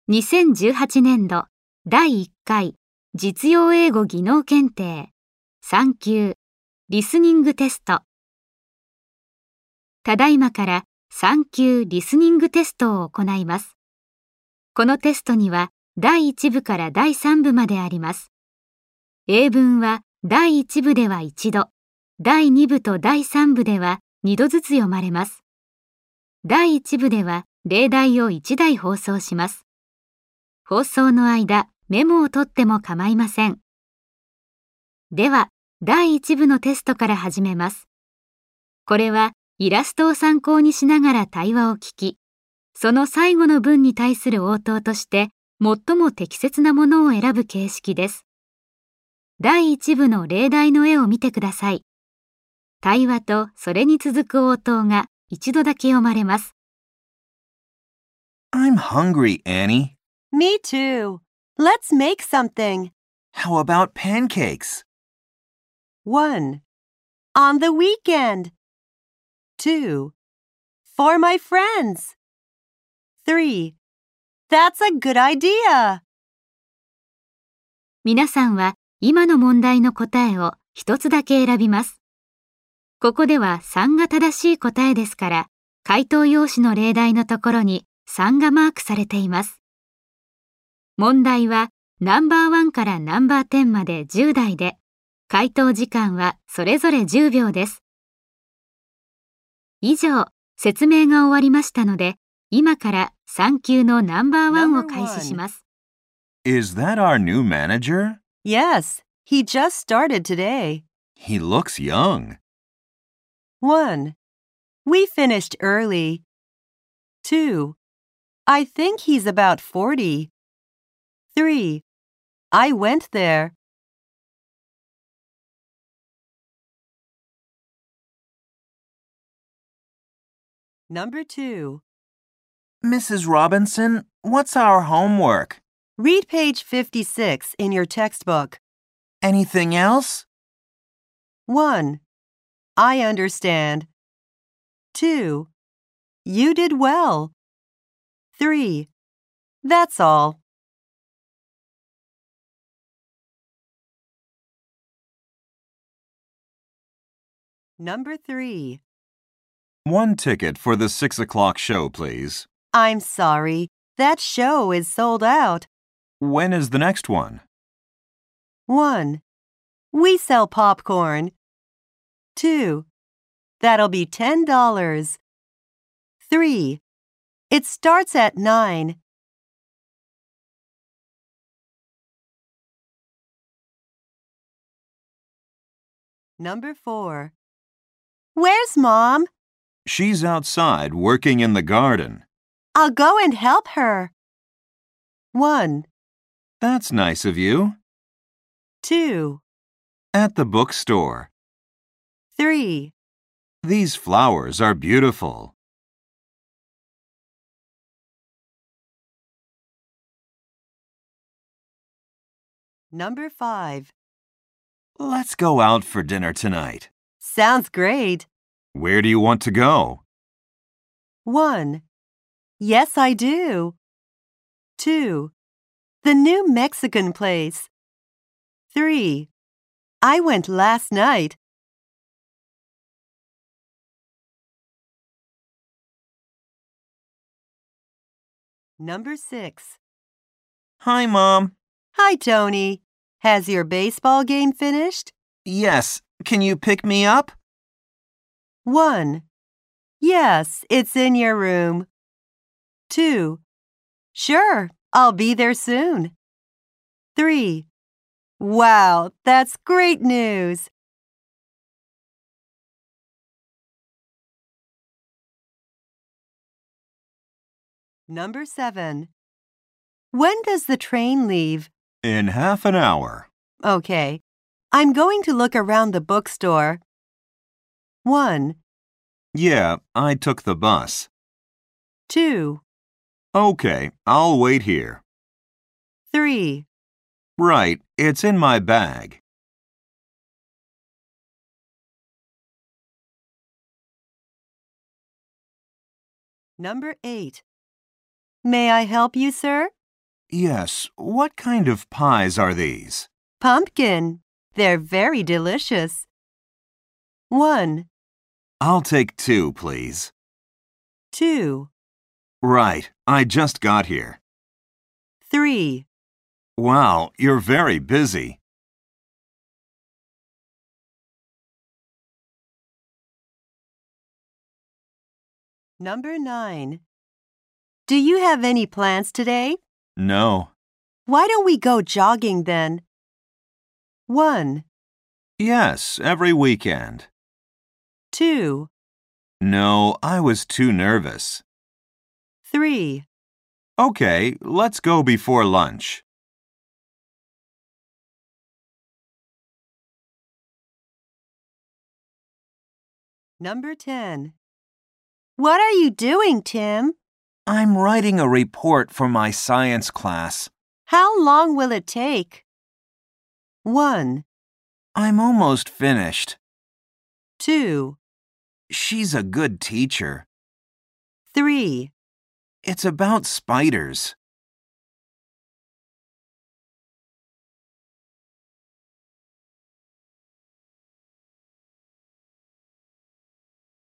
2018年度第1回実用英語技能検定3級リスニングテスト。ただいまから3級リスニングテストを行います。このテストには第1部から第3部まであります。英文は第1部では1度、第2部と第3部では2度ずつ読まれます。第1部では例題を1題放送します。放送の間、メモを取っても構いません。では、第1部のテストから始めます。これはイラストを参考にしながら対話を聞き、その最後の文に対する応答として最も適切なものを選ぶ形式です。第1部の例題の絵を見てください。対話とそれに続く応答が一度だけ読まれます。 I'm hungry, Annie. Me too. Let's make something. How about pancakes? 1. On the weekend. 2. For my friends. 3. That's a good idea. 皆さんは今の問題の答えを一つだけ選びます。ここでは3が正しい答えですから、回答用紙の例題のところに3がマークされています。問題はナンバー1からナンバー10まで10題で、回答時間はそれぞれ10秒です。以上、説明が終わりましたので、今から3級のナンバー1を開始します。 Is that our new manager? Yes, he just started today. He looks young. 1. We finished early. 2. I think he's about 40. 3. I went there. Number 2. Mrs. Robinson, what's our homework? Read page 56 in your textbook. Anything else? 1. I understand. 2. You did well. 3. That's all. Number 3. 1 ticket for the 6 o'clock show, please. I'm sorry, that show is sold out. When is the next one? 1. We sell popcorn. 2. That'll be $10. 3. It starts at 9. Number 4. Where's Mom? She's outside working in the garden. I'll go and help her. 1. That's nice of you. 2. At the bookstore. 3. These flowers are beautiful. Number 5. Let's go out for dinner tonight. Sounds great. Where do you want to go? 1. Yes, I do. 2. The new Mexican place. 3. I went last night. Number 6. Hi, Mom. Hi, Tony. Has your baseball game finished? Yes. Can you pick me up? 1. Yes, it's in your room. 2. Sure, I'll be there soon. 3. Wow, that's great news. Number 7. When does the train leave? In half an hour. Okay, I'm going to look around the bookstore. 1. Yeah, I took the bus. 2. Okay, I'll wait here. 3. Right, it's in my bag. Number 8. May I help you, sir? Yes, what kind of pies are these? Pumpkin. They're very delicious. 1, I'll take 2, please. 2, Right, I just got here. 3, Wow, you're very busy. Number 9. Do you have any plans today? No. Why don't we go jogging then? 1, Yes, every weekend. 2, No, I was too nervous. 3. Okay, let's go before lunch. Number 10. What are you doing, Tim? I'm writing a report for my science class. How long will it take? 1, I'm almost finished. 2, She's a good teacher. 3. It's about spiders.